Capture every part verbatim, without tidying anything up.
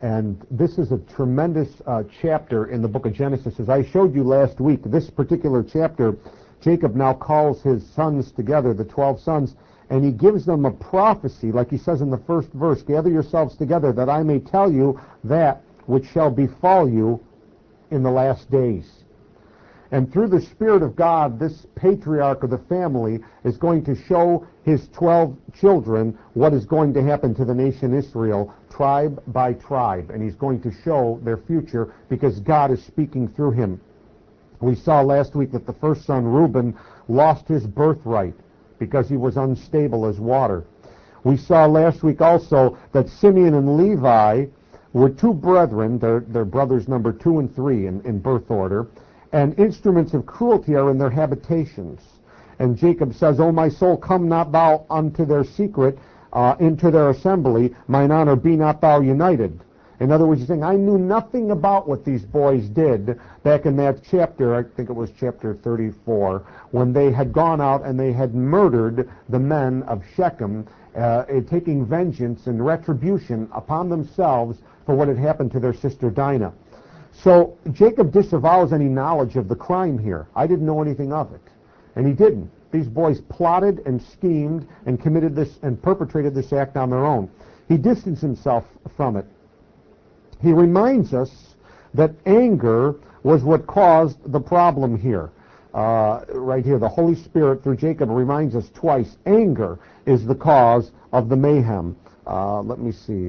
And this is a tremendous uh, chapter in the book of Genesis. As I showed you last week, this particular chapter, Jacob now calls his sons together, the twelve sons, and he gives them a prophecy, like he says in the first verse, gather yourselves together that I may tell you that which shall befall you in the last days. And through the Spirit of God, this patriarch of the family is going to show his twelve children what is going to happen to the nation Israel, tribe by tribe. And he's going to show their future because God is speaking through him. We saw last week that the first son, Reuben, lost his birthright because he was unstable as water. We saw last week also that Simeon and Levi were two brethren, they're, they're brothers number two and three in, in birth order, and instruments of cruelty are in their habitations. And Jacob says, O my soul, come not thou unto their secret, uh, into their assembly, mine honor be not thou united. In other words, he's saying, I knew nothing about what these boys did back in that chapter, I think it was chapter thirty-four, when they had gone out and they had murdered the men of Shechem, uh, taking vengeance and retribution upon themselves for what had happened to their sister Dinah. So Jacob disavows any knowledge of the crime here. I didn't know anything of it. And he didn't. These boys plotted and schemed and committed this and perpetrated this act on their own. He distanced himself from it. He reminds us that anger was what caused the problem here. Uh, right here, the Holy Spirit through Jacob reminds us twice, anger is the cause of the mayhem. Uh, let me see.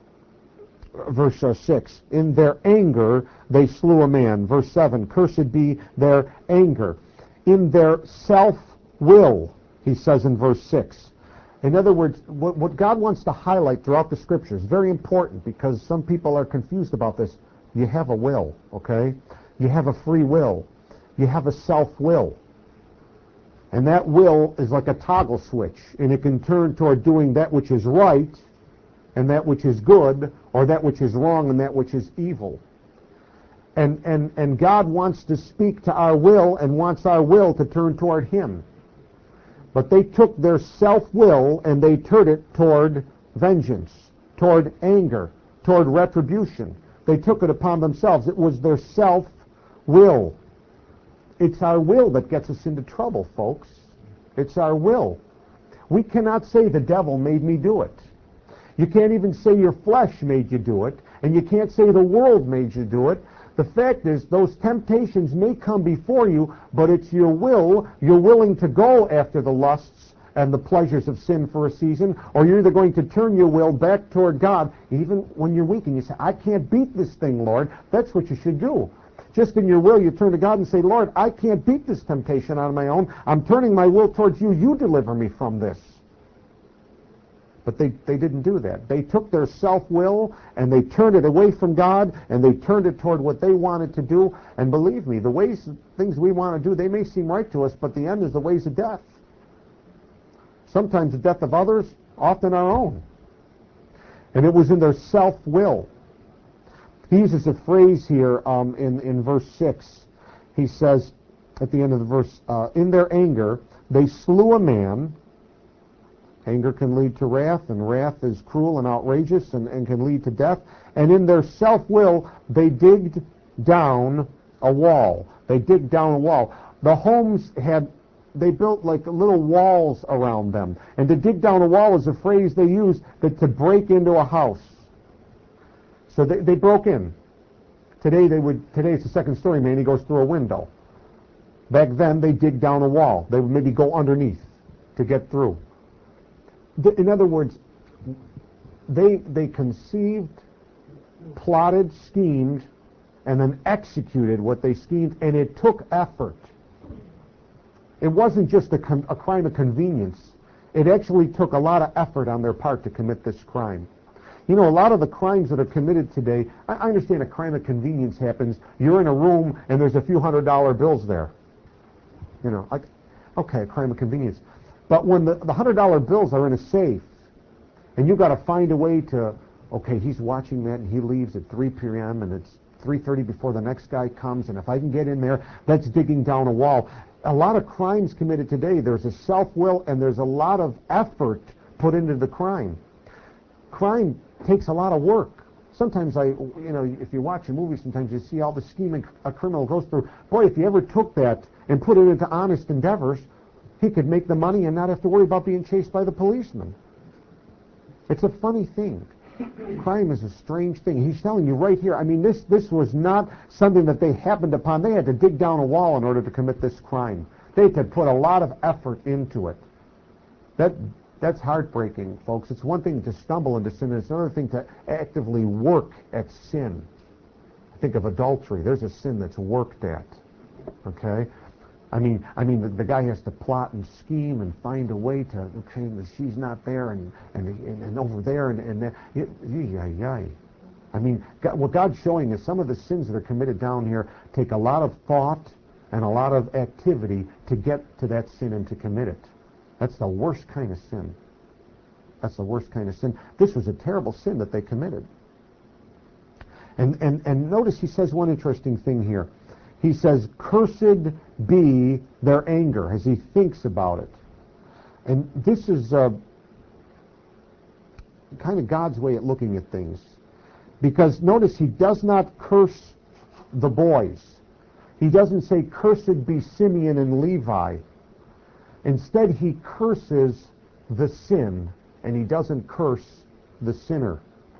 Verse uh, six, in their anger they slew a man. Verse seven, cursed be their anger. In their self-will, he says in verse six. In other words, what, what God wants to highlight throughout the Scriptures is very important because some people are confused about this. You have a will, okay? You have a free will. You have a self-will. And that will is like a toggle switch, and it can turn toward doing that which is right and that which is good, or that which is wrong and that which is evil. And, and, and God wants to speak to our will and wants our will to turn toward Him. But they took their self-will and they turned it toward vengeance, toward anger, toward retribution. They took it upon themselves. It was their self-will. It's our will that gets us into trouble, folks. It's our will. We cannot say the devil made me do it. You can't even say your flesh made you do it, and you can't say the world made you do it. The fact is, those temptations may come before you, but it's your will. You're willing to go after the lusts and the pleasures of sin for a season, or you're either going to turn your will back toward God, even when you're weak, and you say, I can't beat this thing, Lord. That's what you should do. Just in your will, you turn to God and say, Lord, I can't beat this temptation on my own. I'm turning my will towards you. You deliver me from this. But they, they didn't do that. They took their self-will and they turned it away from God and they turned it toward what they wanted to do. And believe me, the ways, things we want to do, they may seem right to us, but the end is the ways of death. Sometimes the death of others, often our own. And it was in their self-will. He uses a phrase here um, in, in verse six. He says at the end of the verse, uh, in their anger, they slew a man. Anger can lead to wrath, and wrath is cruel and outrageous and, and can lead to death. And in their self-will, they digged down a wall. They digged down a wall. The homes had, they built like little walls around them. And to dig down a wall is a phrase they use that to break into a house. So they, they broke in. Today they would. Today it's a second story man. He goes through a window. Back then they dig down a wall. They would maybe go underneath to get through. In other words, they they conceived, plotted, schemed, and then executed what they schemed, and it took effort. It wasn't just a, con- a crime of convenience. It actually took a lot of effort on their part to commit this crime. You know, a lot of the crimes that are committed today, I, I understand a crime of convenience happens. You're in a room and there's a few hundred dollar bills there. You know, like, okay, a crime of convenience. But when the, the hundred dollar bills are in a safe, and you've got to find a way to, okay, he's watching that and he leaves at three p.m. and it's three thirty before the next guy comes, and if I can get in there, that's digging down a wall. A lot of crimes committed today, there's a self-will and there's a lot of effort put into the crime. Crime takes a lot of work. Sometimes I, you know, if you watch a movie, sometimes you see all the scheming a criminal goes through. Boy, if you ever took that and put it into honest endeavors, he could make the money and not have to worry about being chased by the policeman. It's a funny thing. Crime is a strange thing. He's telling you right here, I mean, this, this was not something that they happened upon. They had to dig down a wall in order to commit this crime. They had put a lot of effort into it. That, that's heartbreaking, folks. It's one thing to stumble into sin, and it's another thing to actively work at sin. Think of adultery. There's a sin that's worked at. Okay? I mean, I mean, the, the guy has to plot and scheme and find a way to, okay, she's not there, and and and, and over there, and and there. It, yay, yay. I mean, God, what God's showing is some of the sins that are committed down here take a lot of thought and a lot of activity to get to that sin and to commit it. That's the worst kind of sin. That's the worst kind of sin. This was a terrible sin that they committed. And and and notice he says one interesting thing here. He says, "Cursed be their anger," as he thinks about it. And this is uh, kind of God's way at looking at things. Because notice he does not curse the boys. He doesn't say, "Cursed be Simeon and Levi." Instead, he curses the sin, and he doesn't curse the sinner.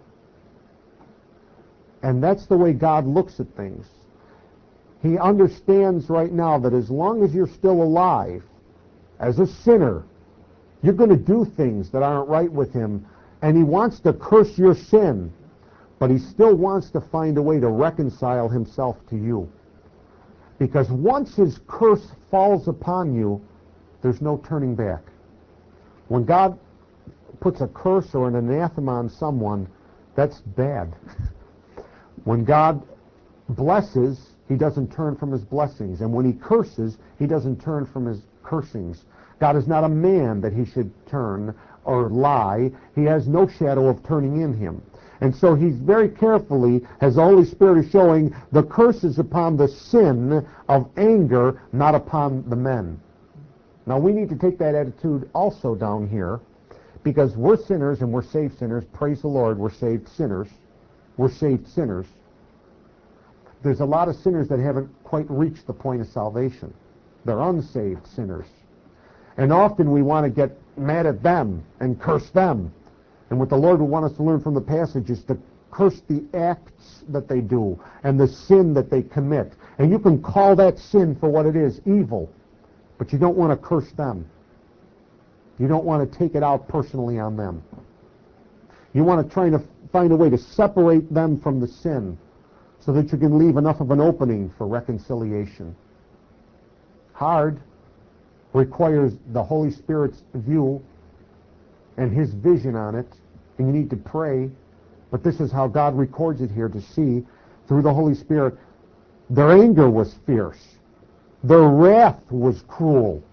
And that's the way God looks at things. He understands right now that as long as you're still alive, as a sinner, you're going to do things that aren't right with him, and he wants to curse your sin, but he still wants to find a way to reconcile himself to you. Because once his curse falls upon you, there's no turning back. When God puts a curse or an anathema on someone, that's bad. When God blesses, he doesn't turn from his blessings. And when he curses, he doesn't turn from his cursings. God is not a man that he should turn or lie. He has no shadow of turning in him. And so he's very carefully, as the Holy Spirit is showing, the curse is upon the sin of anger, not upon the men. Now we need to take that attitude also down here, because we're sinners and we're saved sinners. Praise the Lord, we're saved sinners. We're saved sinners. There's a lot of sinners that haven't quite reached the point of salvation. They're unsaved sinners. And often we want to get mad at them and curse them. And what the Lord would want us to learn from the passage is to curse the acts that they do and the sin that they commit. And you can call that sin for what it is, evil. But you don't want to curse them. You don't want to take it out personally on them. You want to try to find a way to separate them from the sin, so that you can leave enough of an opening for reconciliation. Hard, requires the Holy Spirit's view and his vision on it, and you need to pray, but this is how God records it here to see, through the Holy Spirit, their anger was fierce. Their wrath was cruel.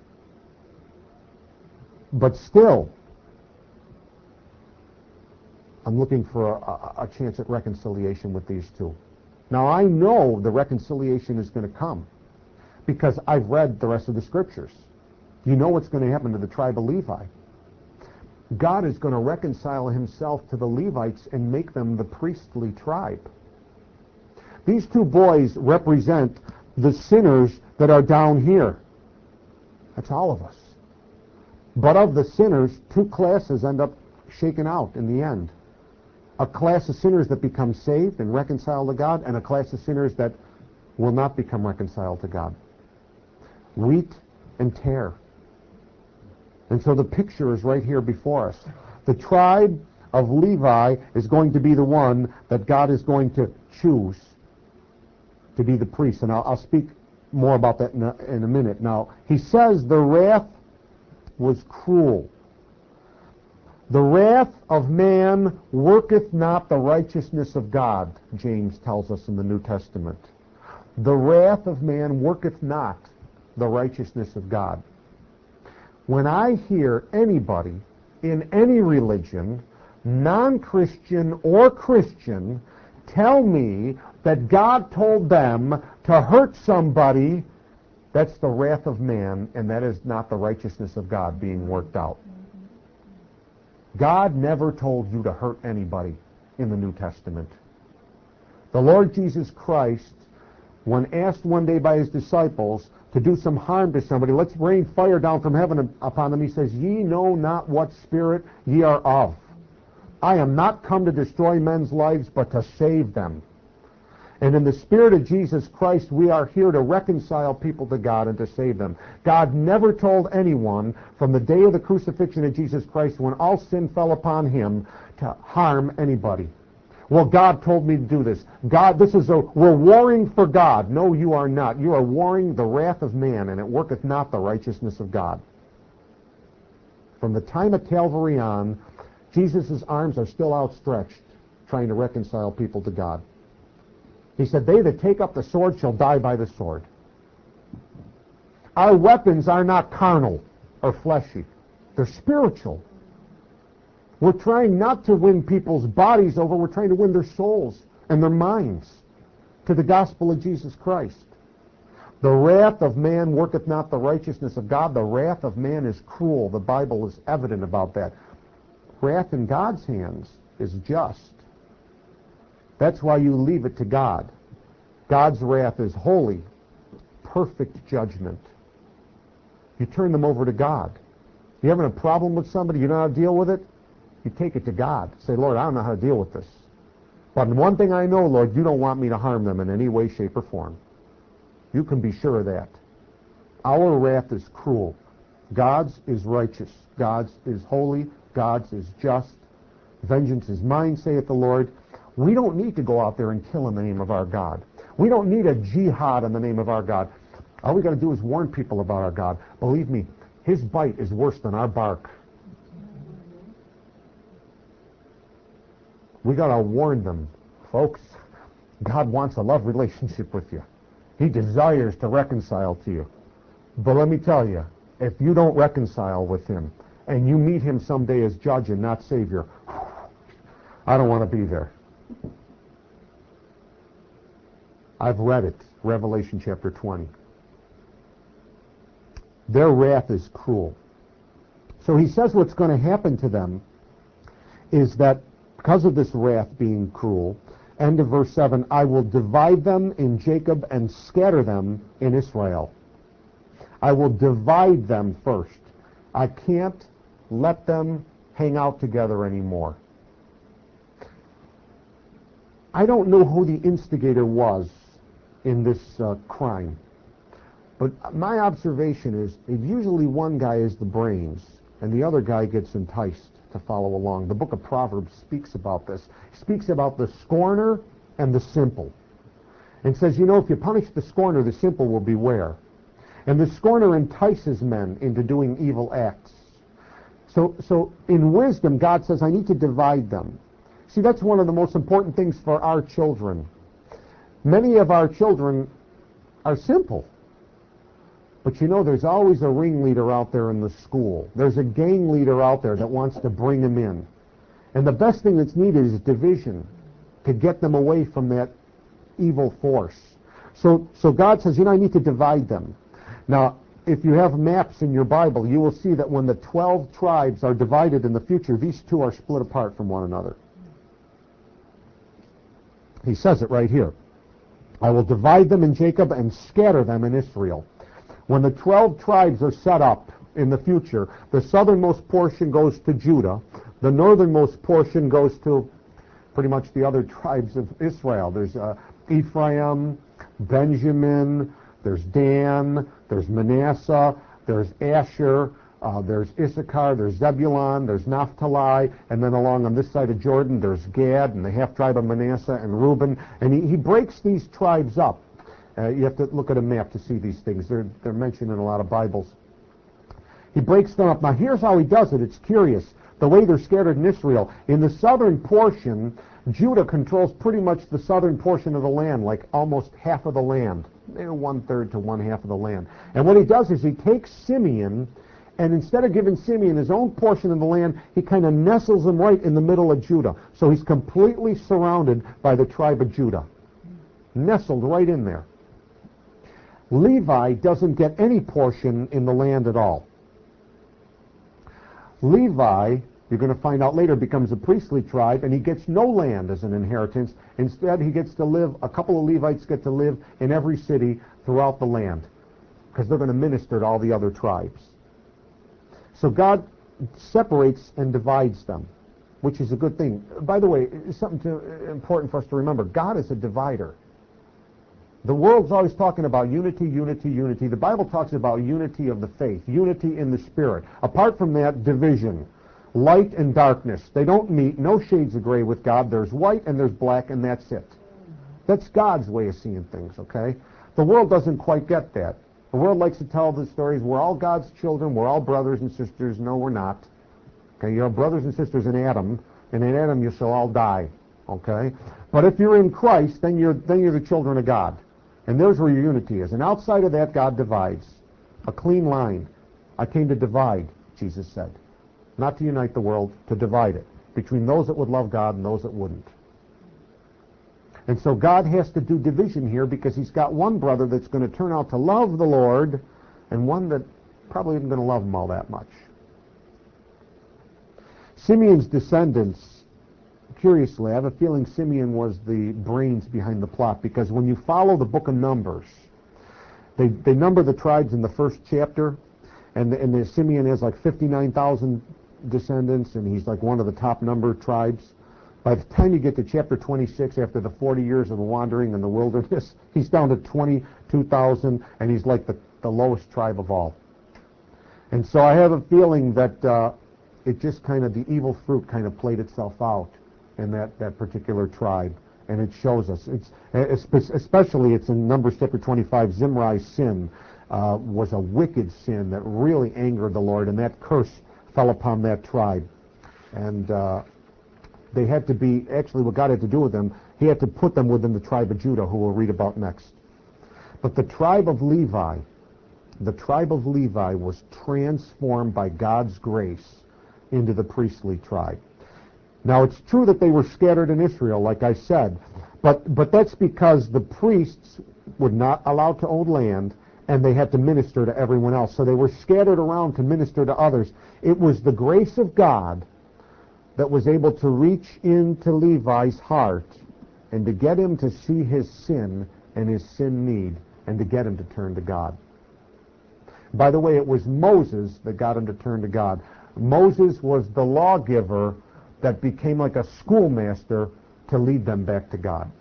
But still, I'm looking for a, a chance at reconciliation with these two. Now, I know the reconciliation is going to come because I've read the rest of the scriptures. You know what's going to happen to the tribe of Levi. God is going to reconcile himself to the Levites and make them the priestly tribe. These two boys represent the sinners that are down here. That's all of us. But of the sinners, two classes end up shaken out in the end. A class of sinners that become saved and reconciled to God, and a class of sinners that will not become reconciled to God. Wheat and tare. And so the picture is right here before us. The tribe of Levi is going to be the one that God is going to choose to be the priest. And I'll, I'll speak more about that in a, in a minute. Now, he says the wrath was cruel. The wrath of man worketh not the righteousness of God, James tells us in the New Testament. The wrath of man worketh not the righteousness of God. When I hear anybody in any religion, non-Christian or Christian, tell me that God told them to hurt somebody, that's the wrath of man, and that is not the righteousness of God being worked out. God never told you to hurt anybody. in the New Testament. The Lord Jesus Christ, when asked one day by his disciples to do some harm to somebody, let's rain fire down from heaven upon them, he says, ye know not what spirit ye are of. I am not come to destroy men's lives, but to save them. And in the Spirit of Jesus Christ, we are here to reconcile people to God and to save them. God never told anyone from the day of the crucifixion of Jesus Christ, when all sin fell upon him, to harm anybody. Well, God told me to do this. God, this is a, we're warring for God. No, you are not. You are warring the wrath of man, and it worketh not the righteousness of God. From the time of Calvary on, Jesus' arms are still outstretched, trying to reconcile people to God. He said, they that take up the sword shall die by the sword. Our weapons are not carnal or fleshy. They're spiritual. We're trying not to win people's bodies over. We're trying to win their souls and their minds to the gospel of Jesus Christ. The wrath of man worketh not the righteousness of God. The wrath of man is cruel. The Bible is evident about that. Wrath in God's hands is just. That's why you leave it to God. God's wrath is holy, perfect judgment. You turn them over to God. You having a problem with somebody, you don't know how to deal with it? You take it to God. Say, Lord, I don't know how to deal with this. But one thing I know, Lord, you don't want me to harm them in any way, shape, or form. You can be sure of that. Our wrath is cruel. God's is righteous. God's is holy. God's is just. Vengeance is mine, saith the Lord. We don't need to go out there and kill in the name of our God. We don't need a jihad in the name of our God. All we got to do is warn people about our God. Believe me, his bite is worse than our bark. We got to warn them. Folks, God wants a love relationship with you. He desires to reconcile to you. But let me tell you, if you don't reconcile with him and you meet him someday as judge and not savior, I don't want to be there. I've read it, Revelation chapter twenty. Their wrath is cruel. So he says what's going to happen to them is that because of this wrath being cruel, end of verse seven, I will divide them in Jacob and scatter them in Israel. I will divide them first. I can't let them hang out together anymore. I don't know who the instigator was in this uh, crime, but my observation is that usually one guy is the brains and the other guy gets enticed to follow along. The book of Proverbs speaks about this. It speaks about the scorner and the simple, and says, you know, if you punish the scorner, the simple will beware. And the scorner entices men into doing evil acts. So, so in wisdom, God says, I need to divide them. See, that's one of the most important things for our children. Many of our children are simple. But you know, there's always a ringleader out there in the school. There's a gang leader out there that wants to bring them in. And the best thing that's needed is division to get them away from that evil force. So, so God says, you know, I need to divide them. Now, if you have maps in your Bible, you will see that when the twelve tribes are divided in the future, these two are split apart from one another. He says it right here. I will divide them in Jacob and scatter them in Israel. When the twelve tribes are set up in the future, the southernmost portion goes to Judah. The northernmost portion goes to pretty much the other tribes of Israel. There's uh, Ephraim, Benjamin, there's Dan, there's Manasseh, there's Asher, uh, there's Issachar, there's Zebulun, there's Naphtali, and then along on this side of Jordan, there's Gad and the half-tribe of Manasseh and Reuben. And he, he breaks these tribes up. Uh, you have to look at a map to see these things. They're, they're mentioned in a lot of Bibles. He breaks them up. Now, here's how he does it. It's curious. The way they're scattered in Israel. In the southern portion, Judah controls pretty much the southern portion of the land, like almost half of the land. Maybe one-third to one-half of the land. And what he does is he takes Simeon, and instead of giving Simeon his own portion of the land, he kind of nestles him right in the middle of Judah. So he's completely surrounded by the tribe of Judah. Nestled right in there. Levi doesn't get any portion in the land at all. Levi You're going to find out later becomes a priestly tribe, and he gets no land as an inheritance. Instead, he gets to live, a couple of Levites get to live in every city throughout the land, because they're going to minister to all the other tribes. So God separates and divides them, which is a good thing. By the way, it's something to, important for us to remember. God is a divider. The world's always talking about unity, unity, unity. The Bible talks about unity of the faith, unity in the Spirit. Apart from that, division. Light and darkness. They don't meet. No shades of gray with God. There's white and there's black, and that's it. That's God's way of seeing things, okay? The world doesn't quite get that. The world likes to tell the stories, we're all God's children, we're all brothers and sisters. No, we're not. Okay, you're brothers and sisters in Adam, and in Adam you shall all die, okay? But if you're in Christ, then you're, then you're the children of God. And there's where your unity is. And outside of that, God divides. A clean line. I came to divide, Jesus said. Not to unite the world, to divide it between those that would love God and those that wouldn't. And so God has to do division here because he's got one brother that's going to turn out to love the Lord and one that probably isn't going to love him all that much. Simeon's descendants, curiously, I have a feeling Simeon was the brains behind the plot, because when you follow the book of Numbers, they, they number the tribes in the first chapter, and, the, and the Simeon has like fifty-nine thousand descendants, and he's like one of the top numbered tribes. By the time you get to chapter twenty-six, after the forty years of the wandering in the wilderness, he's down to twenty-two thousand, and he's like the, the lowest tribe of all. And so I have a feeling that uh, it just kind of, the evil fruit kind of played itself out in that, that particular tribe. And it shows us, it's especially it's in Numbers chapter twenty-five, Zimri's sin uh, was a wicked sin that really angered the Lord, and that curse fell upon that tribe. And uh, they had to be, actually what God had to do with them, he had to put them within the tribe of Judah, who we'll read about next. But the tribe of Levi, the tribe of Levi was transformed by God's grace into the priestly tribe. Now, it's true that they were scattered in Israel, like I said, but, but that's because the priests were not allowed to own land, and they had to minister to everyone else. So they were scattered around to minister to others. It was the grace of God that was able to reach into Levi's heart and to get him to see his sin and his sin need, and to get him to turn to God. By the way, it was Moses that got him to turn to God. Moses was the lawgiver that became like a schoolmaster to lead them back to God.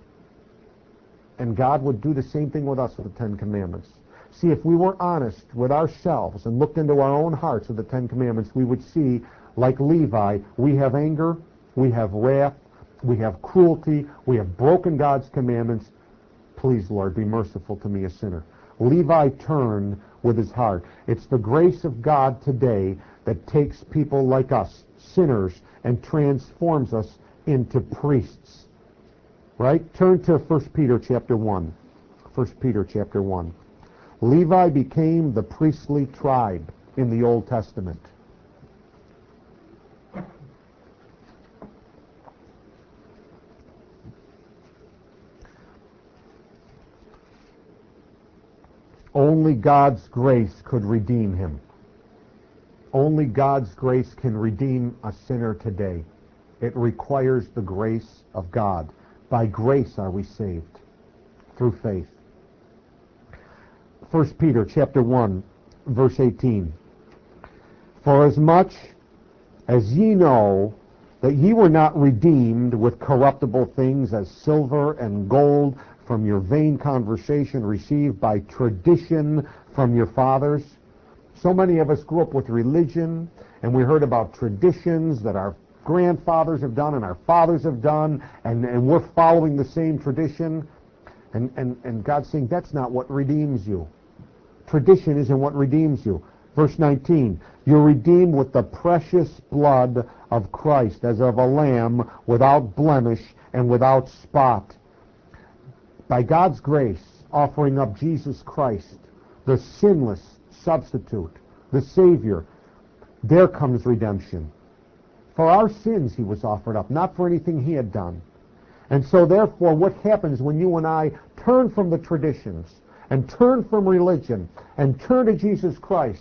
And God would do the same thing with us with the Ten Commandments. See, if we were honest with ourselves and looked into our own hearts with the Ten Commandments, we would see, like Levi, we have anger, we have wrath, we have cruelty, we have broken God's commandments. Please, Lord, be merciful to me, a sinner. Levi turned with his heart. It's the grace of God today that takes people like us, sinners, and transforms us into priests. Right? Turn to First Peter chapter one. First Peter chapter one. Levi became the priestly tribe in the Old Testament. Only God's grace could redeem him. Only God's grace can redeem a sinner today. It requires the grace of God. By grace are we saved, through faith. First Peter chapter one, verse eighteen. For as much as ye know that ye were not redeemed with corruptible things as silver and gold from your vain conversation received by tradition from your fathers. So many of us grew up with religion, and we heard about traditions that our grandfathers have done and our fathers have done, and, and we're following the same tradition. And, and, and God's saying that's not what redeems you. Tradition isn't what redeems you. Verse nineteen, you're redeemed with the precious blood of Christ, as of a lamb without blemish and without spot. By God's grace, offering up Jesus Christ, the sinless substitute, the Savior, there comes redemption. For our sins he was offered up, not for anything he had done. And so therefore, what happens when you and I turn from the traditions and turn from religion and turn to Jesus Christ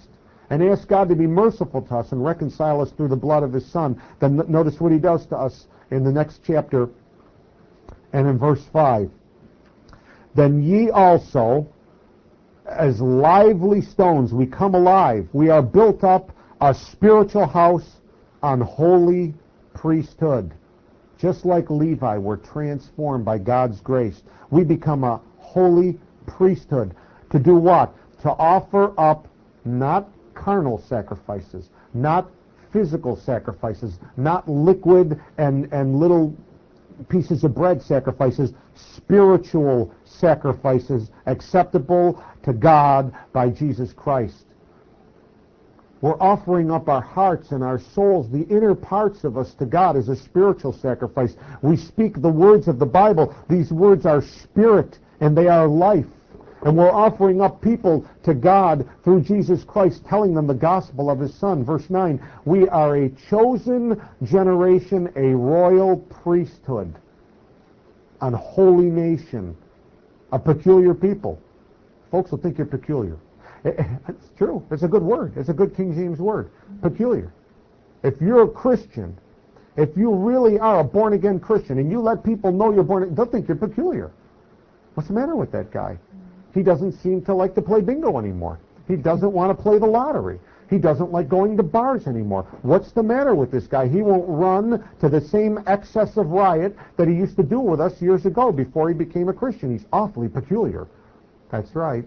and ask God to be merciful to us and reconcile us through the blood of his Son, then notice what he does to us in the next chapter and in verse five. Then ye also, as lively stones, we come alive. We are built up a spiritual house on holy priesthood. Just like Levi, we're transformed by God's grace. We become a holy priesthood. To do what? To offer up not carnal sacrifices, not physical sacrifices, not liquid and, and little pieces of bread sacrifices, spiritual sacrifices acceptable to God by Jesus Christ. We're offering up our hearts and our souls, the inner parts of us, to God as a spiritual sacrifice. We speak the words of the Bible. These words are spirit and they are life. And we're offering up people to God through Jesus Christ, telling them the gospel of his Son. Verse nine, we are a chosen generation, a royal priesthood, an holy nation, a peculiar people. Folks will think you're peculiar. It's true. It's a good word. It's a good King James word. Peculiar. If you're a Christian, if you really are a born-again Christian, and you let people know you're born, they'll think you're peculiar. What's the matter with that guy? He doesn't seem to like to play bingo anymore. He doesn't want to play the lottery. He doesn't like going to bars anymore. What's the matter with this guy? He won't run to the same excess of riot that he used to do with us years ago before he became a Christian. He's awfully peculiar. That's right.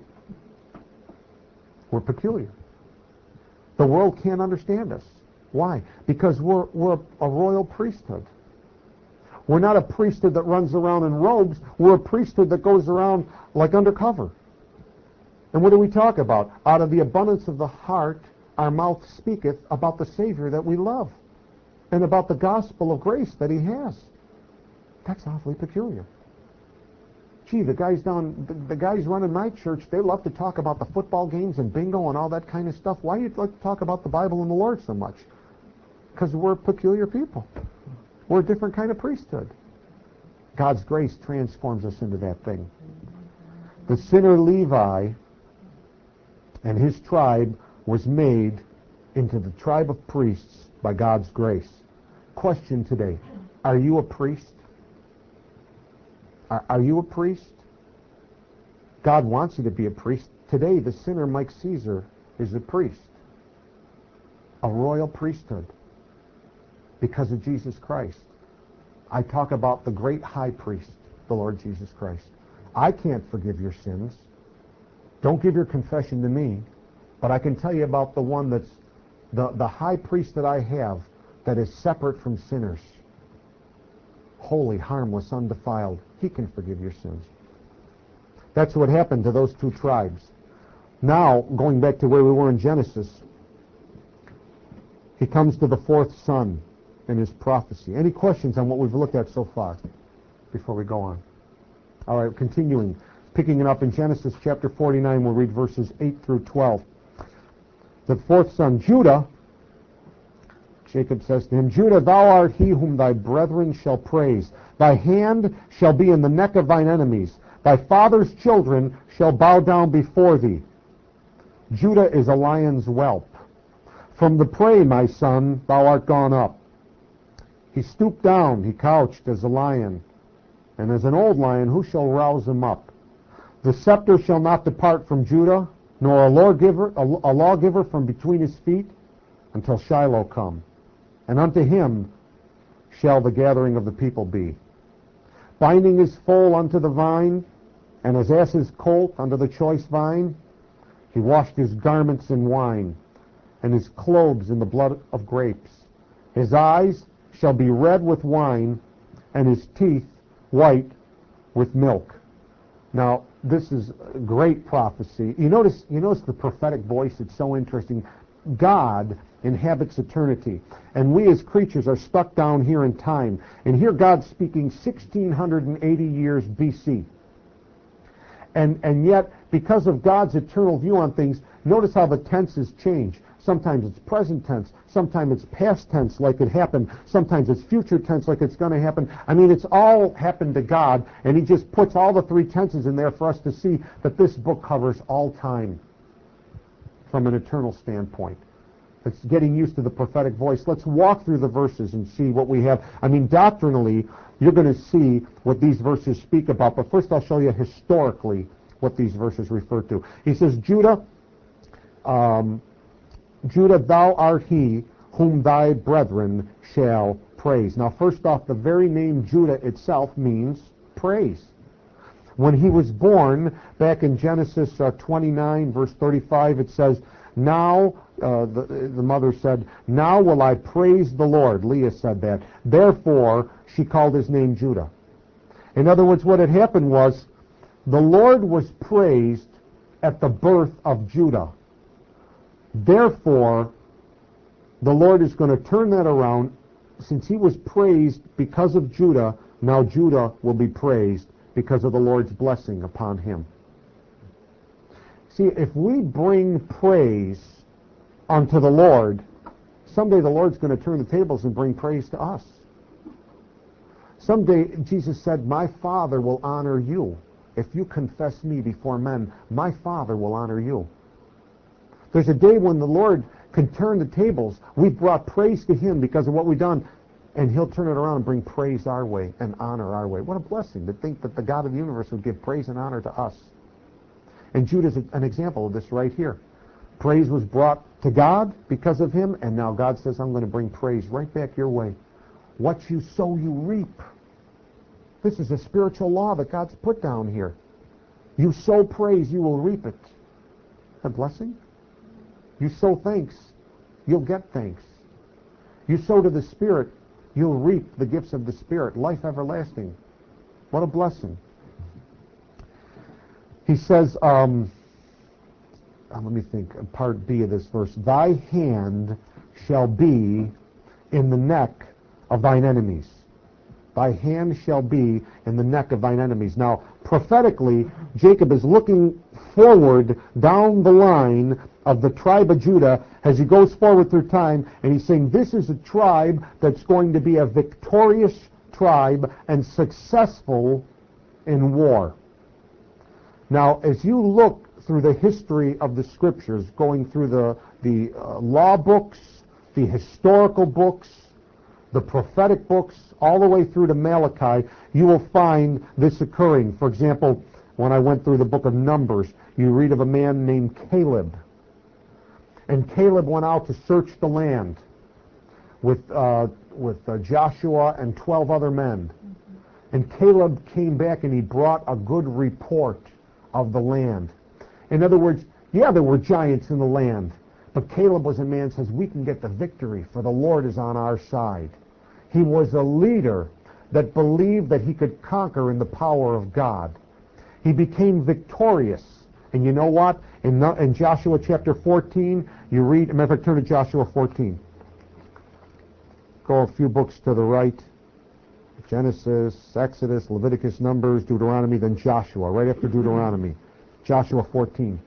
We're peculiar. The world can't understand us. Why? Because we're, we're a royal priesthood. We're not a priesthood that runs around in robes. We're a priesthood that goes around like undercover. And what do we talk about? Out of the abundance of the heart, our mouth speaketh about the Savior that we love and about the gospel of grace that he has. That's awfully peculiar. Gee, the guys down, the, the guys running my church, they love to talk about the football games and bingo and all that kind of stuff. Why do you like to talk about the Bible and the Lord so much? Because we're peculiar people. We're a different kind of priesthood. God's grace transforms us into that thing. The sinner Levi and his tribe was made into the tribe of priests by God's grace. Question today, are you a priest? Are, are you a priest? God wants you to be a priest. Today, the sinner Mike Caesar is a priest. A royal priesthood. Because of Jesus Christ. I talk about the great high priest, the Lord Jesus Christ. I can't forgive your sins. Don't give your confession to me. But I can tell you about the one that's the, the high priest that I have that is separate from sinners. Holy, harmless, undefiled. He can forgive your sins. That's what happened to those two tribes. Now, going back to where we were in Genesis, he comes to the fourth son in his prophecy. Any questions on what we've looked at so far before we go on? All right, continuing. Picking it up in Genesis chapter forty-nine, we'll read verses eight through twelve. The fourth son, Judah, Jacob says to him, Judah, thou art he whom thy brethren shall praise. Thy hand shall be in the neck of thine enemies. Thy father's children shall bow down before thee. Judah is a lion's whelp. From the prey, my son, thou art gone up. He stooped down, he couched as a lion. And as an old lion, who shall rouse him up? The scepter shall not depart from Judah, nor a lawgiver, a, a lawgiver from between his feet, until Shiloh come. And unto him shall the gathering of the people be. Binding his foal unto the vine, and his ass's colt unto the choice vine, he washed his garments in wine, and his clothes in the blood of grapes. His eyes shall be red with wine, and his teeth white with milk. Now, this is a great prophecy. You notice, you notice the prophetic voice. It's so interesting. God inhabits eternity, and we as creatures are stuck down here in time. And here God's speaking sixteen eighty years B C. And, and yet, because of God's eternal view on things, notice how the tenses change. Sometimes it's present tense. Sometimes it's past tense like it happened. Sometimes it's future tense like it's going to happen. I mean, it's all happened to God, and he just puts all the three tenses in there for us to see that this book covers all time. from an eternal standpoint. It's getting used to the prophetic voice. Let's walk through the verses and see what we have. I mean, doctrinally, you're going to see what these verses speak about. But first I'll show you historically what these verses refer to. He says, Judah, um, Judah, thou art he whom thy brethren shall praise. Now, first off, the very name Judah itself means praise. When he was born, back in Genesis uh, twenty-nine, verse thirty-five, it says, Now, uh, the, the mother said, Now will I praise the Lord. Leah said that. Therefore, she called his name Judah. In other words, what had happened was, the Lord was praised at the birth of Judah. Therefore, the Lord is going to turn that around. Since he was praised because of Judah, now Judah will be praised because of the Lord's blessing upon him. See, if we bring praise unto the Lord, someday the Lord's going to turn the tables and bring praise to us. Someday, Jesus said, My Father will honor you. If you confess me before men, my Father will honor you. There's a day when the Lord can turn the tables. We've brought praise to him because of what we've done, and he'll turn it around and bring praise our way and honor our way. What a blessing to think that the God of the universe would give praise and honor to us. And Judah's an example of this right here. Praise was brought to God because of him, and now God says, I'm going to bring praise right back your way. What you sow, you reap. This is a spiritual law that God's put down here. You sow praise, you will reap it. A blessing? You sow thanks, you'll get thanks. You sow to the Spirit, you'll reap the gifts of the Spirit, life everlasting. What a blessing. He says, um, uh, let me think, part B of this verse, Thy hand shall be in the neck of thine enemies. Thy hand shall be in the neck of thine enemies. Now, prophetically, Jacob is looking forward down the line of the tribe of Judah as he goes forward through time, and he's saying this is a tribe that's going to be a victorious tribe and successful in war. Now, as you look through the history of the Scriptures, going through the, the uh, law books, the historical books, the prophetic books, all the way through to Malachi, you will find this occurring. For example, when I went through the book of Numbers, you read of a man named Caleb. And Caleb went out to search the land with, uh, with uh, Joshua and twelve other men. And Caleb came back and he brought a good report of the land. In other words, yeah, there were giants in the land, but Caleb was a man who says, we can get the victory, for the Lord is on our side. He was a leader that believed that he could conquer in the power of God. He became victorious. And you know what? In, in Joshua chapter fourteen, you read, matter of fact, turn to Joshua fourteen. Go a few books to the right. Genesis, Exodus, Leviticus, Numbers, Deuteronomy, then Joshua, right after Deuteronomy. Joshua fourteen.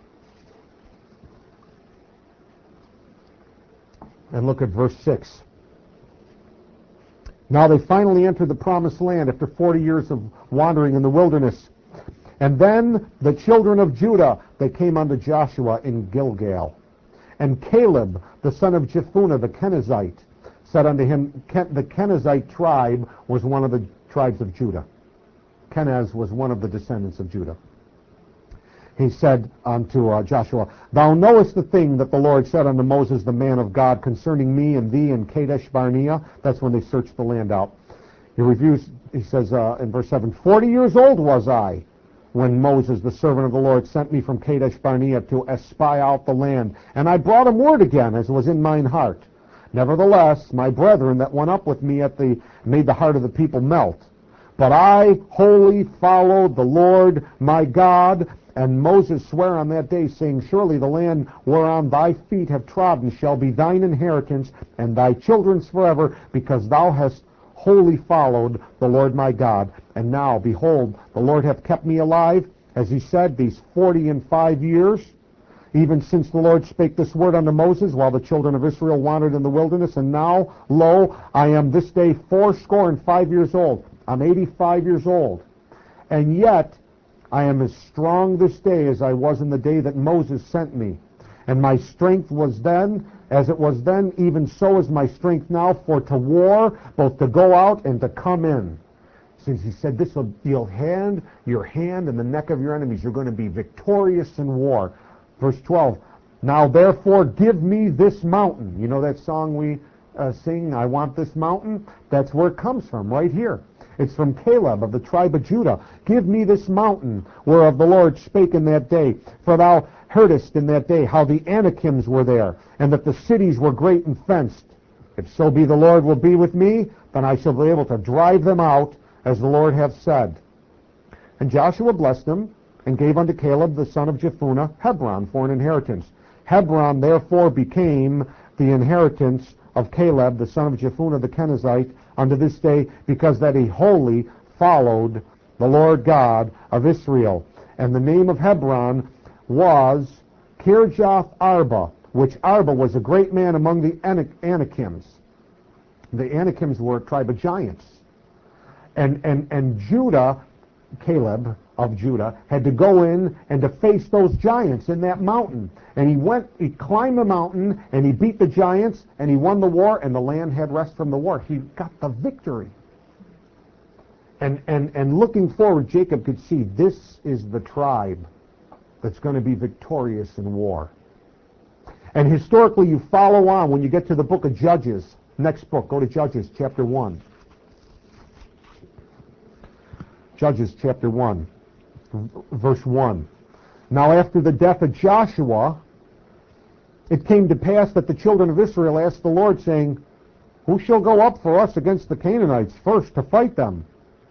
And look at verse six. Now they finally entered the promised land after forty years of wandering in the wilderness. And then the children of Judah, they came unto Joshua in Gilgal. And Caleb, the son of Jephunneh, the Kenizzite, said unto him, the Kenizzite tribe was one of the tribes of Judah. Kenaz was one of the descendants of Judah. He said unto uh, Joshua, Thou knowest the thing that the Lord said unto Moses, the man of God, concerning me and thee in Kadesh Barnea. That's when they searched the land out. He reviews, he says uh, in verse seven, Forty years old was I when Moses, the servant of the Lord, sent me from Kadesh Barnea to espy out the land. And I brought him word again, as was in mine heart. Nevertheless, my brethren that went up with me at the made the heart of the people melt. But I wholly followed the Lord my God. And Moses sware on that day, saying, Surely the land whereon thy feet have trodden shall be thine inheritance, and thy children's forever, because thou hast wholly followed the Lord my God. And now, behold, the Lord hath kept me alive, as he said, these forty and five years, even since the Lord spake this word unto Moses, while the children of Israel wandered in the wilderness. And now, lo, I am this day fourscore and five years old. I'm eighty-five years old. And yet, I am as strong this day as I was in the day that Moses sent me. And my strength was then, as it was then, even so is my strength now, for to war, both to go out and to come in. Since he said, this will, you'll hand your hand in the neck of your enemies. You're going to be victorious in war. Verse twelve, now therefore give me this mountain. You know that song we uh, sing, I want this mountain? That's where it comes from, right here. It's from Caleb of the tribe of Judah. Give me this mountain whereof the Lord spake in that day. For thou heardest in that day how the Anakims were there, and that the cities were great and fenced. If so be the Lord will be with me, then I shall be able to drive them out, as the Lord hath said. And Joshua blessed them, and gave unto Caleb the son of Jephunneh Hebron for an inheritance. Hebron therefore became the inheritance of Caleb the son of Jephunneh the Kenizzite unto this day, because that he wholly followed the Lord God of Israel. And the name of Hebron was Kirjath Arba, which Arba was a great man among the Anakims. The Anakims were a tribe of giants. And, and, and Judah, Caleb of Judah, had to go in and to face those giants in that mountain. And he went, he climbed the mountain, and he beat the giants, and he won the war, and the land had rest from the war. He got the victory. And, and, and looking forward, Jacob could see this is the tribe that's going to be victorious in war. And historically, you follow on when you get to the book of Judges. Next book, go to Judges chapter one. Judges chapter one, verse one. Now after the death of Joshua, it came to pass that the children of Israel asked the Lord, saying, who shall go up for us against the Canaanites first to fight them?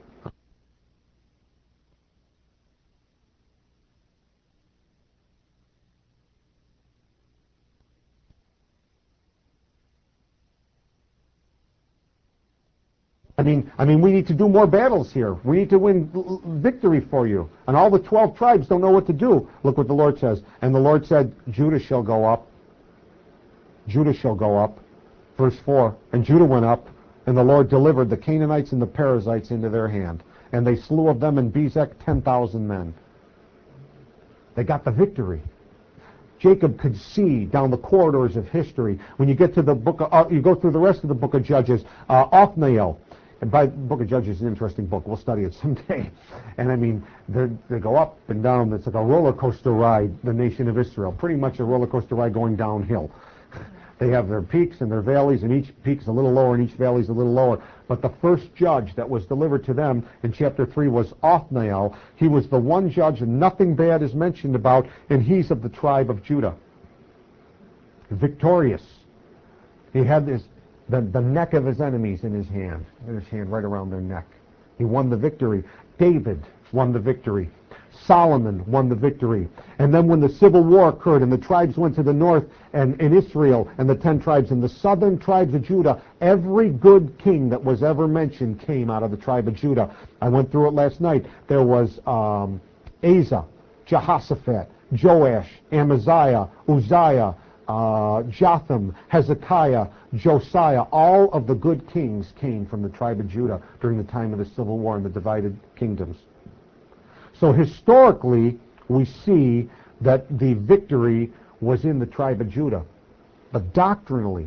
I mean, I mean, we need to do more battles here. We need to win victory for you. And all the twelve tribes don't know what to do. Look what the Lord says. And the Lord said, Judah shall go up. Judah shall go up. Verse four. And Judah went up, and the Lord delivered the Canaanites and the Perizzites into their hand. And they slew of them in Bezek ten thousand men. They got the victory. Jacob could see down the corridors of history. When you get to the book, of, uh, you go through the rest of the book of Judges, uh, Othniel. And by the book of Judges is an interesting book. We'll study it someday. And I mean, they go up and down. It's like a roller coaster ride, the nation of Israel. Pretty much a roller coaster ride going downhill. They have their peaks and their valleys, and each peak's a little lower and each valley's a little lower. But the first judge that was delivered to them in chapter three was Othniel. He was the one judge and nothing bad is mentioned about, and he's of the tribe of Judah. Victorious. He had this, the, the neck of his enemies in his hand, in his hand right around their neck. He won the victory. David won the victory. Solomon won the victory. And then when the civil war occurred and the tribes went to the north and in Israel and the ten tribes and the southern tribes of Judah, every good king that was ever mentioned came out of the tribe of Judah. I went through it last night. There was um, Asa, Jehoshaphat, Joash, Amaziah, Uzziah, uh, Jotham, Hezekiah, Josiah. All of the good kings came from the tribe of Judah during the time of the civil war and the divided kingdoms. So historically, we see that the victory was in the tribe of Judah. But doctrinally,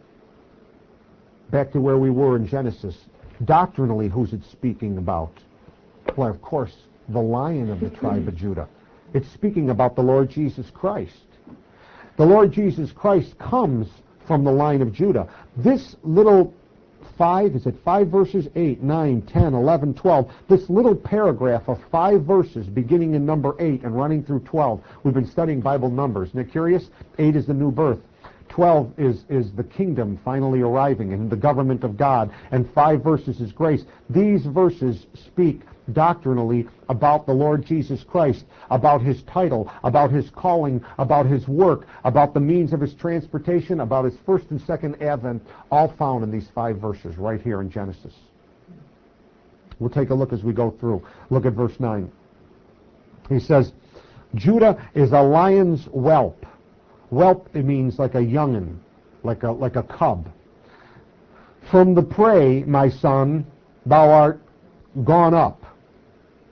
back to where we were in Genesis, doctrinally, who's it speaking about? Well, of course, the Lion of the tribe of Judah. It's speaking about the Lord Jesus Christ. The Lord Jesus Christ comes from the line of Judah. This little five, is it five verses, eight, nine, ten, eleven, twelve, this little paragraph of five verses beginning in number eight and running through twelve. We've been studying Bible numbers. Isn't it curious? eight is the new birth. twelve is, is the kingdom finally arriving and the government of God. And five verses is grace. These verses speak doctrinally about the Lord Jesus Christ, about his title, about his calling, about his work, about the means of his transportation, about his first and second advent, all found in these five verses right here in Genesis. We'll take a look as we go through. Look at verse nine. He says, Judah is a lion's whelp. Whelp, it means like a young'un, like a, like a cub. From the prey, my son, thou art gone up.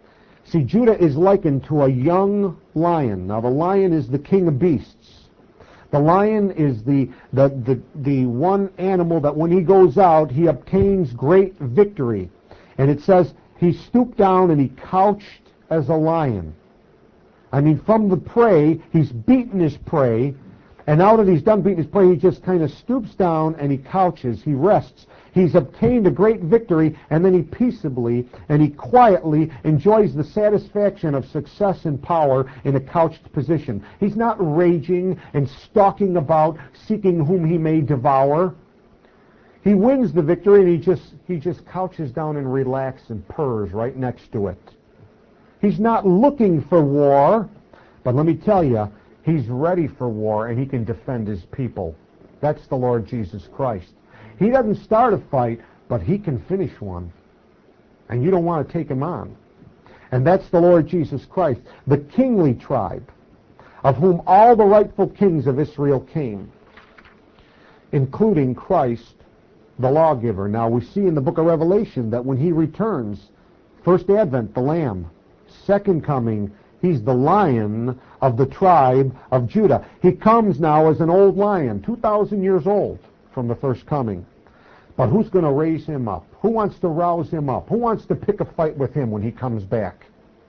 See, Judah is likened to a young lion. Now, the lion is the king of beasts. The lion is the, the, the, the one animal that when he goes out, he obtains great victory. And it says he stooped down and he couched as a lion. I mean, from the prey, he's beaten his prey, and now that he's done beating his prey, he just kind of stoops down and he couches, he rests. He's obtained a great victory, and then he peaceably and he quietly enjoys the satisfaction of success and power in a couched position. He's not raging and stalking about, seeking whom he may devour. He wins the victory, and he just he just couches down and relaxes and purrs right next to it. He's not looking for war, but let me tell you, he's ready for war, and he can defend his people. That's the Lord Jesus Christ. He doesn't start a fight, but he can finish one. And you don't want to take him on. And that's the Lord Jesus Christ, the kingly tribe, of whom all the rightful kings of Israel came, including Christ, the lawgiver. Now we see in the book of Revelation that when he returns, first advent, the Lamb, second coming, he's the Lion of the tribe of Judah. He comes now as an old lion, two thousand years old from the first coming. But who's going to raise him up? Who wants to rouse him up? Who wants to pick a fight with him when he comes back?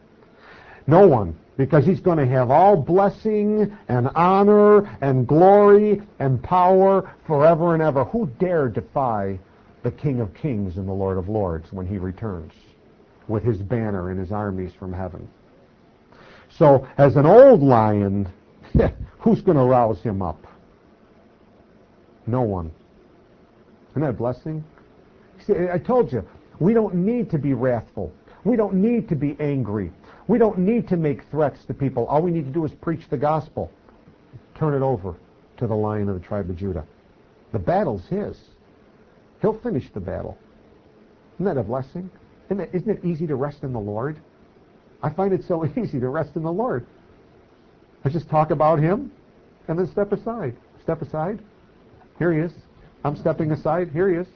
No one, because he's going to have all blessing and honor and glory and power forever and ever. Who dare defy the King of Kings and the Lord of Lords when he returns with his banner and his armies from heaven? So, as an old lion, who's going to rouse him up? No one. Isn't that a blessing? See, I told you, we don't need to be wrathful. We don't need to be angry. We don't need to make threats to people. All we need to do is preach the gospel. Turn it over to the Lion of the tribe of Judah. The battle's his. He'll finish the battle. Isn't that a blessing? Isn't it, isn't it easy to rest in the Lord? I find it so easy to rest in the Lord. I just talk about him and then step aside. Step aside. Here he is. I'm stepping aside. Here he is.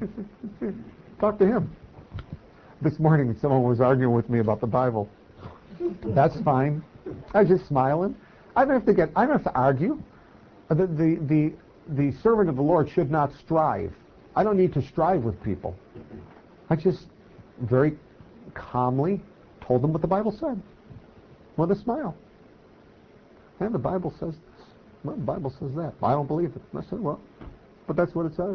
Talk to him. This morning someone was arguing with me about the Bible. That's fine. I was just smiling. I don't have to get I don't have to argue. The, the the the servant of the Lord should not strive. I don't need to strive with people. I just very calmly told them what the Bible said with a smile. And the Bible says this. Well, the Bible says that. I don't believe it. I said, well, but that's what it says.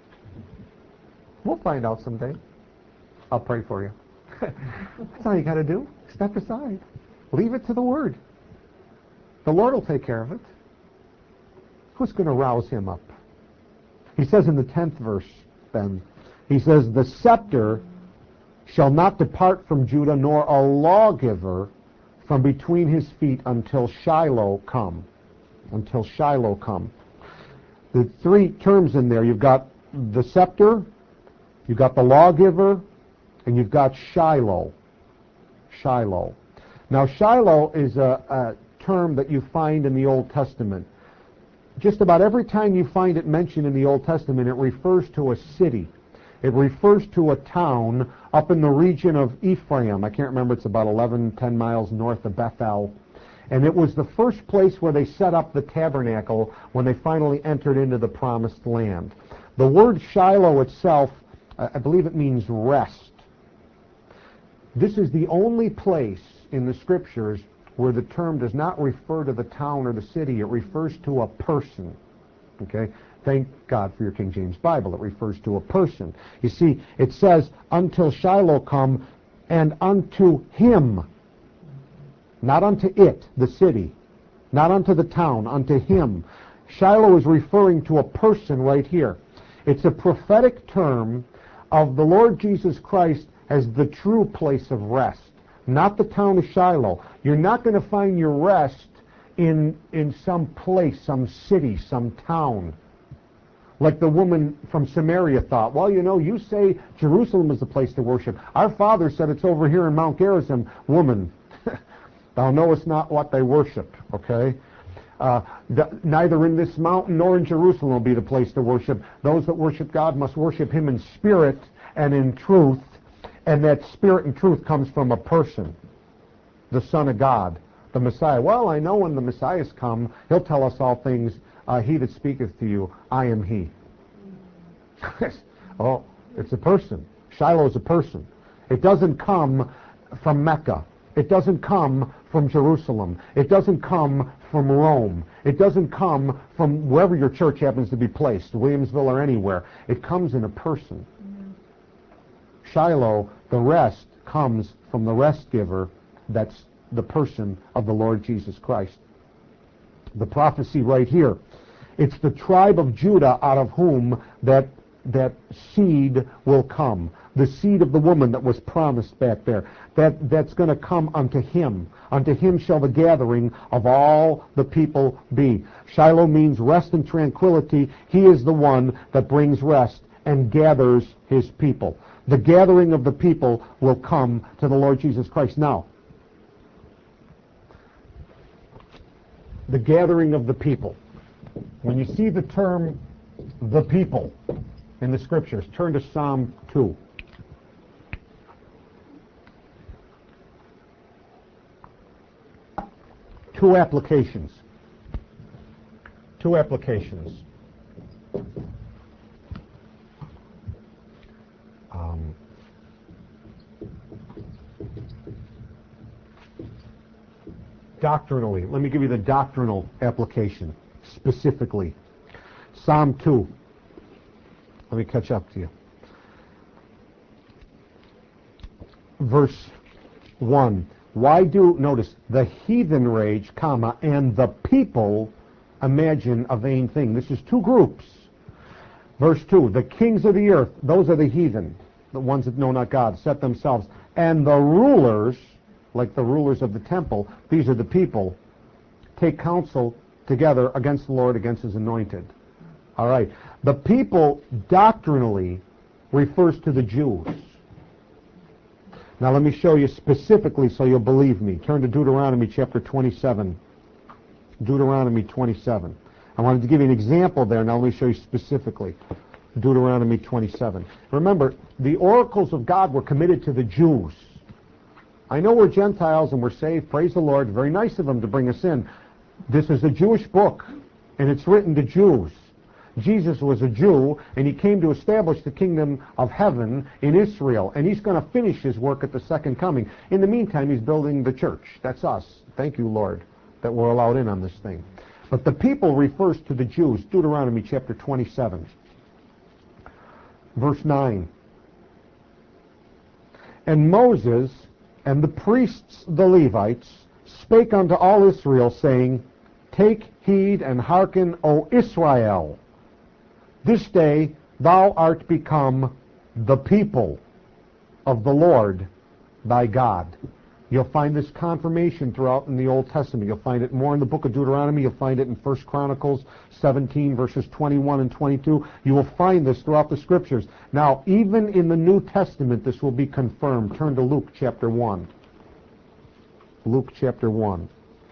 We'll find out someday. I'll pray for you. That's all you got to do. Step aside. Leave it to the Word. The Lord will take care of it. Who's going to rouse him up? He says in the tenth verse, then, he says, the scepter shall not depart from Judah, nor a lawgiver from between his feet until Shiloh come. Until Shiloh come. The three terms in there, you've got the scepter, you've got the lawgiver, and you've got Shiloh. Shiloh. Now, Shiloh is a, a term that you find in the Old Testament. Just about every time you find it mentioned in the Old Testament, it refers to a city. It refers to a town up in the region of Ephraim. I can't remember, it's about eleven, ten miles north of Bethel. And it was the first place where they set up the tabernacle when they finally entered into the promised land. The word Shiloh itself, I believe it means rest. This is the only place in the Scriptures where the term does not refer to the town or the city. It refers to a person. Okay? Thank God for your King James Bible. It refers to a person. You see, it says, until Shiloh come, and unto him. Not unto it, the city. Not unto the town, unto him. Shiloh is referring to a person right here. It's a prophetic term of the Lord Jesus Christ as the true place of rest, not the town of Shiloh. You're not going to find your rest in, in some place, some city, some town. Like the woman from Samaria thought, well, you know, you say Jerusalem is the place to worship. Our father said it's over here in Mount Gerizim. Woman, thou knowest not what they worship, okay? Uh, the, neither in this mountain nor in Jerusalem will be the place to worship. Those that worship God must worship him in spirit and in truth, and that spirit and truth comes from a person, the Son of God, the Messiah. Well, I know when the Messiah's come, he'll tell us all things uh, he that speaketh to you, I am he. Oh, it's a person. Shiloh is a person. It doesn't come from Mecca. It doesn't come from Jerusalem. It doesn't come from Rome. It doesn't come from wherever your church happens to be placed, Williamsville or anywhere. It comes in a person. Mm-hmm. Shiloh, the rest, comes from the rest giver. That's the person of the Lord Jesus Christ. The prophecy right here. It's the tribe of Judah out of whom that that seed will come. The seed of the woman that was promised back there. That, that's going to come unto him. Unto him shall the gathering of all the people be. Shiloh means rest and tranquility. He is the one that brings rest and gathers his people. The gathering of the people will come to the Lord Jesus Christ. Now, the gathering of the people. When you see the term the people in the scriptures, turn to Psalm two. Two applications. Two applications. Um, doctrinally, let me give you the doctrinal application specifically. Psalm two. Let me catch up to you. Verse one. Why do, notice, the heathen rage, comma, and the people imagine a vain thing. This is two groups. Verse two. The kings of the earth, those are the heathen, the ones that know not God, set themselves. And the rulers, like the rulers of the temple, these are the people, take counsel together against the Lord, against his anointed. All right. The people doctrinally refers to the Jews. Now let me show you specifically so you'll believe me. Turn to Deuteronomy chapter twenty-seven. Deuteronomy twenty-seven. I wanted to give you an example there. Now let me show you specifically. Deuteronomy twenty-seven. Remember, the oracles of God were committed to the Jews. I know we're Gentiles and we're saved. Praise the Lord. Very nice of them to bring us in. This is a Jewish book, and it's written to Jews. Jesus was a Jew, and he came to establish the kingdom of heaven in Israel, and he's going to finish his work at the second coming. In the meantime, he's building the church. That's us. Thank you, Lord, that we're allowed in on this thing. But the people refers to the Jews. Deuteronomy chapter twenty-seven, verse nine. And Moses and the priests, the Levites, spake unto all Israel, saying, Take heed and hearken, O Israel. This day thou art become the people of the Lord thy God. You'll find this confirmation throughout in the Old Testament. You'll find it more in the book of Deuteronomy. You'll find it in First Chronicles seventeen, verses twenty-one and twenty-two. You will find this throughout the Scriptures. Now, even in the New Testament, this will be confirmed. Turn to Luke chapter one. Luke chapter one.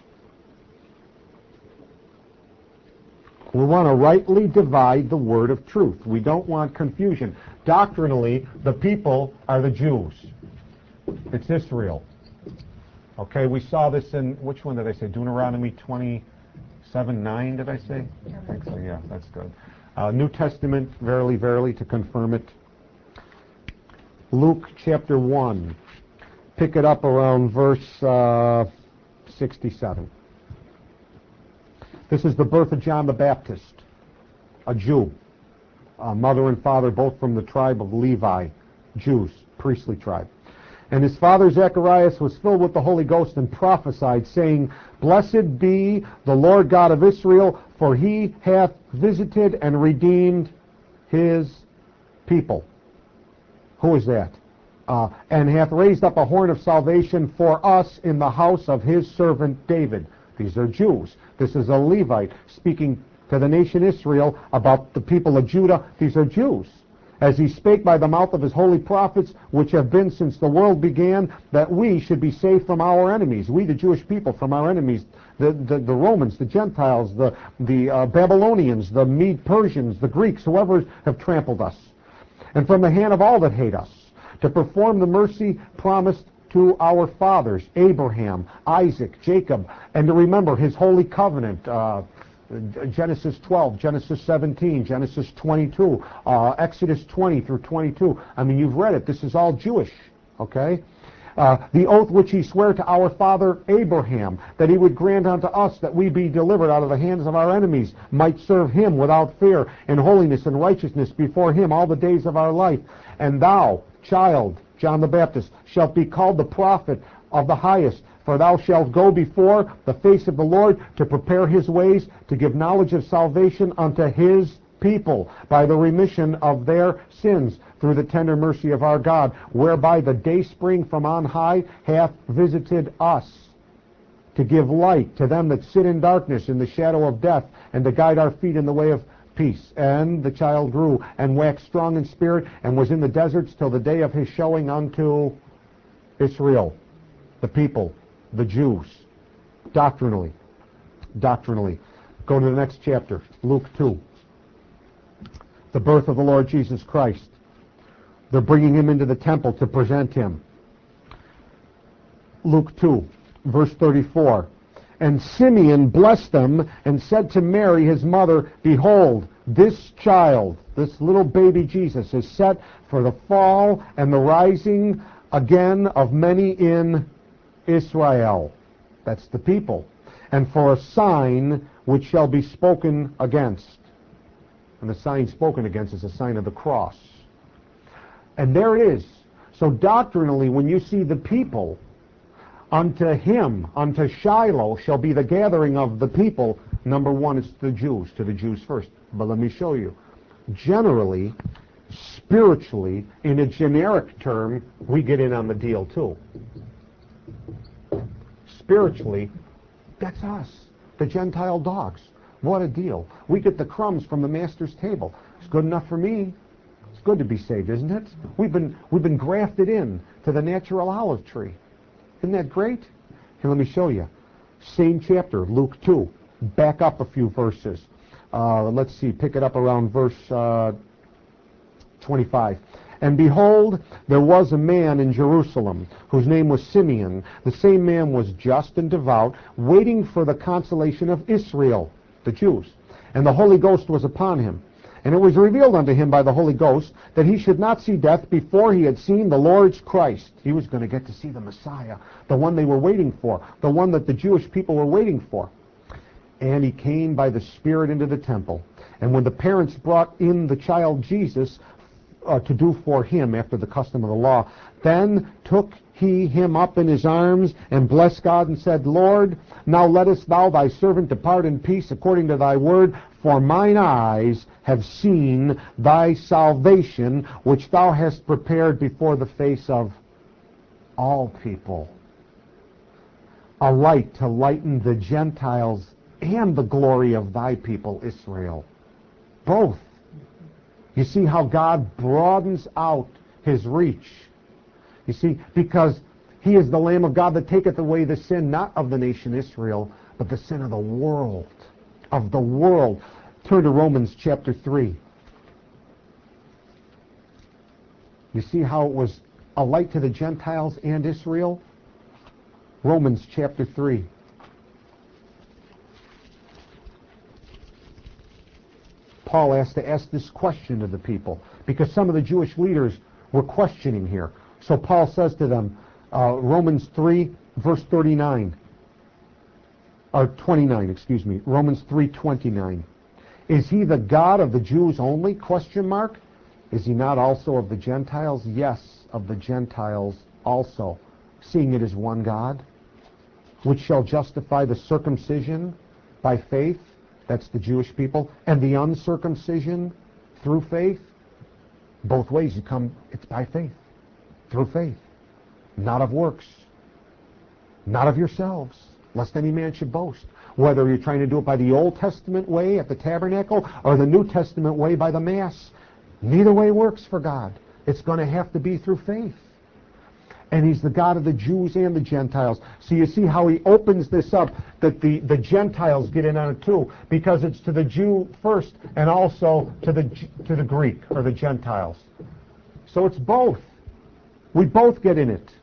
We want to rightly divide the word of truth. We don't want confusion. Doctrinally, the people are the Jews. It's Israel. Okay, we saw this in, which one did I say? Deuteronomy twenty-seven nine, did I say? I think so, yeah, that's good. Uh, New Testament, verily, verily, to confirm it. Luke chapter one. Pick it up around verse uh, sixty-seven. This is the birth of John the Baptist, a Jew. Uh, mother and father both from the tribe of Levi, Jews, priestly tribe. And his father Zacharias was filled with the Holy Ghost and prophesied, saying, Blessed be the Lord God of Israel, for he hath visited and redeemed his people. Who is that? Uh, and hath raised up a horn of salvation for us in the house of his servant David. These are Jews. This is a Levite speaking to the nation Israel about the people of Judah. These are Jews. As he spake by the mouth of his holy prophets, which have been since the world began, that we should be saved from our enemies. We, the Jewish people, from our enemies, the, the, the Romans, the Gentiles, the, the uh, Babylonians, the Mede-Persians, the Greeks, whoever have trampled us. And from the hand of all that hate us, to perform the mercy promised to our fathers, Abraham, Isaac, Jacob, and to remember his holy covenant, uh, Genesis twelve, Genesis seventeen, Genesis twenty-two, uh, Exodus twenty through twenty-two. I mean, you've read it. This is all Jewish, okay? Uh, the oath which he sware to our father Abraham, that he would grant unto us that we be delivered out of the hands of our enemies, might serve him without fear, in holiness and righteousness before him all the days of our life. And thou, child, John the Baptist, shalt be called the prophet of the highest, for thou shalt go before the face of the Lord to prepare his ways, to give knowledge of salvation unto his people by the remission of their sins, through the tender mercy of our God, whereby the dayspring from on high hath visited us, to give light to them that sit in darkness in the shadow of death, and to guide our feet in the way of peace. And the child grew and waxed strong in spirit, and was in the deserts till the day of his showing unto Israel, the people, the Jews, doctrinally. Doctrinally. Go to the next chapter, Luke two. The birth of the Lord Jesus Christ. They're bringing him into the temple to present him. Luke two, verse thirty-four. And Simeon blessed them and said to Mary his mother, Behold, this child, this little baby Jesus, is set for the fall and the rising again of many in Israel. That's the people. And for a sign which shall be spoken against. And the sign spoken against is a sign of the cross. And there it is. So doctrinally, when you see the people, unto him, unto Shiloh, shall be the gathering of the people. Number one, it's the Jews, to the Jews first. But let me show you. Generally, spiritually, in a generic term, we get in on the deal too. Spiritually, that's us, the Gentile dogs. What a deal. We get the crumbs from the master's table. It's good enough for me. It's good to be saved, isn't it? We've been, we've been grafted in to the natural olive tree. Isn't that great? Here, let me show you. Same chapter, Luke two. Back up a few verses. Uh, let's see, pick it up around verse uh, twenty-five. And behold, there was a man in Jerusalem, whose name was Simeon. The same man was just and devout, waiting for the consolation of Israel, the Jews. And the Holy Ghost was upon him. And it was revealed unto him by the Holy Ghost that he should not see death before he had seen the Lord's Christ. He was going to get to see the Messiah, the one they were waiting for, the one that the Jewish people were waiting for. And he came by the Spirit into the temple. And when the parents brought in the child Jesus uh, to do for him after the custom of the law, then took he him up in his arms and blessed God and said, Lord, now lettest thou thy servant depart in peace according to thy word, for mine eyes have seen thy salvation, which thou hast prepared before the face of all people, a light to lighten the Gentiles and the glory of thy people Israel. Both. You see how God broadens out his reach. You see, because he is the Lamb of God that taketh away the sin, not of the nation Israel, but the sin of the world. Of the world. Turn to Romans chapter three. You see how it was a light to the Gentiles and Israel? Romans chapter three. Paul has to ask this question to the people because some of the Jewish leaders were questioning here. So Paul says to them, uh, Romans three, verse thirty-nine, or twenty-nine, excuse me, Romans three twenty-nine. Is he the God of the Jews only? Question mark. Is he not also of the Gentiles? Yes, of the Gentiles also, seeing it is one God, which shall justify the circumcision by faith, that's the Jewish people, and the uncircumcision through faith. Both ways you come, it's by faith, through faith, not of works, not of yourselves, lest any man should boast. Whether you're trying to do it by the Old Testament way at the tabernacle or the New Testament way by the Mass, neither way works for God. It's going to have to be through faith. And he's the God of the Jews and the Gentiles. So you see how he opens this up, that the, the Gentiles get in on it too, because it's to the Jew first and also to the, to the Greek or the Gentiles. So it's both. We both get in it.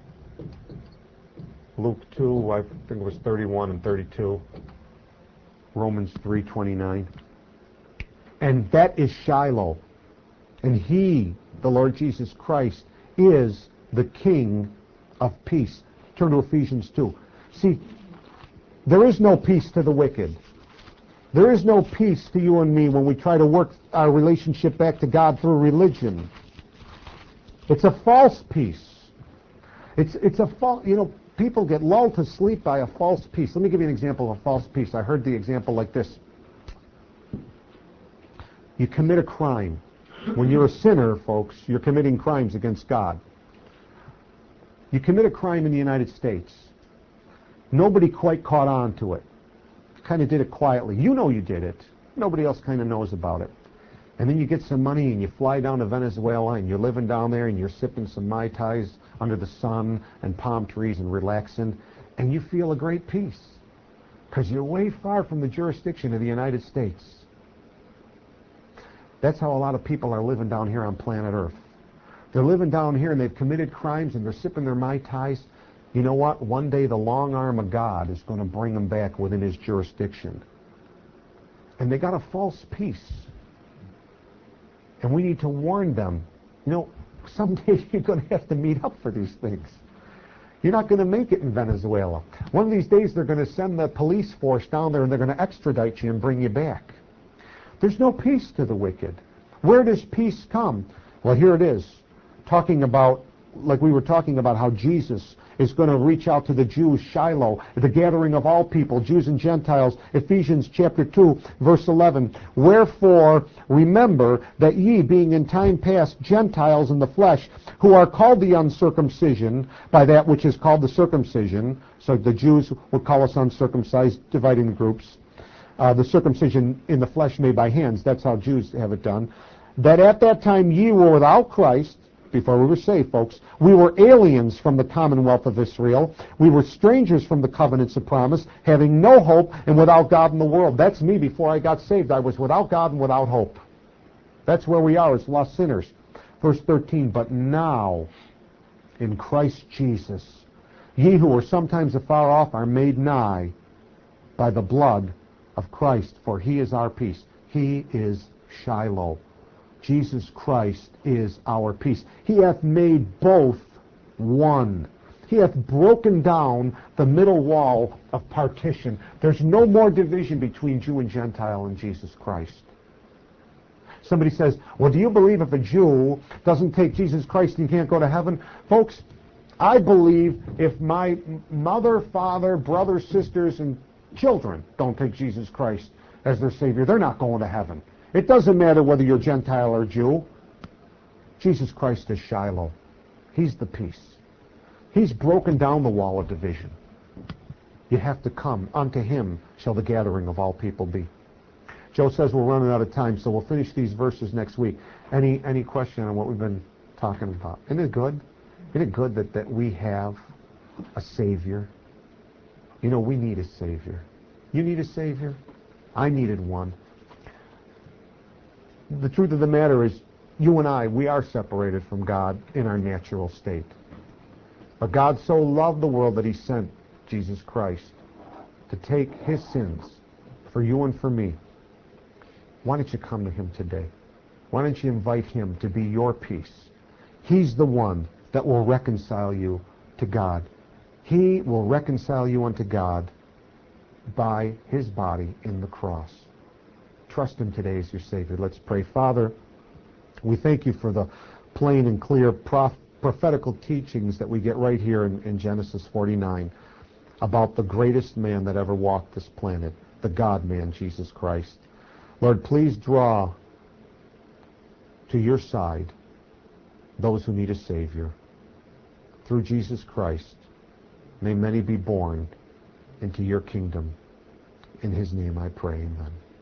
Luke two, I think it was thirty-one and thirty-two. Romans three twenty-nine. And that is Shiloh. And he, the Lord Jesus Christ, is the King of peace. Turn to Ephesians two. See, there is no peace to the wicked. There is no peace to you and me when we try to work our relationship back to God through religion. It's a false peace. It's it's a false, you know, people get lulled to sleep by a false peace. Let me give you an example of a false peace. I heard the example like this. You commit a crime. When you're a sinner, folks, you're committing crimes against God. You commit a crime in the United States. Nobody quite caught on to it. Kind of did it quietly. You know you did it. Nobody else kind of knows about it. And then you get some money and you fly down to Venezuela and you're living down there and you're sipping some Mai Tais under the sun and palm trees and relaxing, and you feel a great peace because you're way far from the jurisdiction of the United States. That's how a lot of people are living down here on planet Earth. They're living down here and they've committed crimes and they're sipping their Mai Tais. You know what? One day the long arm of God is going to bring them back within his jurisdiction. And they got a false peace. And we need to warn them. You know, someday you're going to have to meet up for these things. You're not going to make it in Venezuela. One of these days they're going to send the police force down there and they're going to extradite you and bring you back. There's no peace to the wicked. Where does peace come? Well, here it is. Talking about, like we were talking about how Jesus is going to reach out to the Jews, Shiloh, the gathering of all people, Jews and Gentiles, Ephesians chapter two, verse eleven. Wherefore, remember that ye, being in time past Gentiles in the flesh, who are called the uncircumcision by that which is called the circumcision, so the Jews would call us uncircumcised, dividing the groups, uh, the circumcision in the flesh made by hands, that's how Jews have it done, that at that time ye were without Christ. Before we were saved, folks, we were aliens from the commonwealth of Israel. We were strangers from the covenants of promise, having no hope and without God in the world. That's me before I got saved. I was without God and without hope. That's where we are as lost sinners. Verse thirteen, but now in Christ Jesus, ye who were sometimes afar off are made nigh by the blood of Christ, for he is our peace. He is Shiloh. Jesus Christ is our peace. He hath made both one. He hath broken down the middle wall of partition. There's no more division between Jew and Gentile in Jesus Christ. Somebody says, well, do you believe if a Jew doesn't take Jesus Christ, he can't go to heaven? Folks, I believe if my mother, father, brothers, sisters, and children don't take Jesus Christ as their Savior, they're not going to heaven. It doesn't matter whether you're Gentile or Jew. Jesus Christ is Shiloh. He's the peace. He's broken down the wall of division. You have to come. Unto him shall the gathering of all people be. Joe says we're running out of time, so we'll finish these verses next week. Any any question on what we've been talking about? Isn't it good? Isn't it good that, that we have a Savior? You know, we need a Savior. You need a Savior? I needed one. The truth of the matter is, you and I, we are separated from God in our natural state. But God so loved the world that he sent Jesus Christ to take his sins for you and for me. Why don't you come to him today? Why don't you invite him to be your peace? He's the one that will reconcile you to God. He will reconcile you unto God by his body in the cross. Trust him today as your Savior. Let's pray. Father, we thank you for the plain and clear prof- prophetical teachings that we get right here in, in Genesis forty-nine about the greatest man that ever walked this planet, the God-man, Jesus Christ. Lord, please draw to your side those who need a Savior. Through Jesus Christ, may many be born into your kingdom. In his name I pray, amen.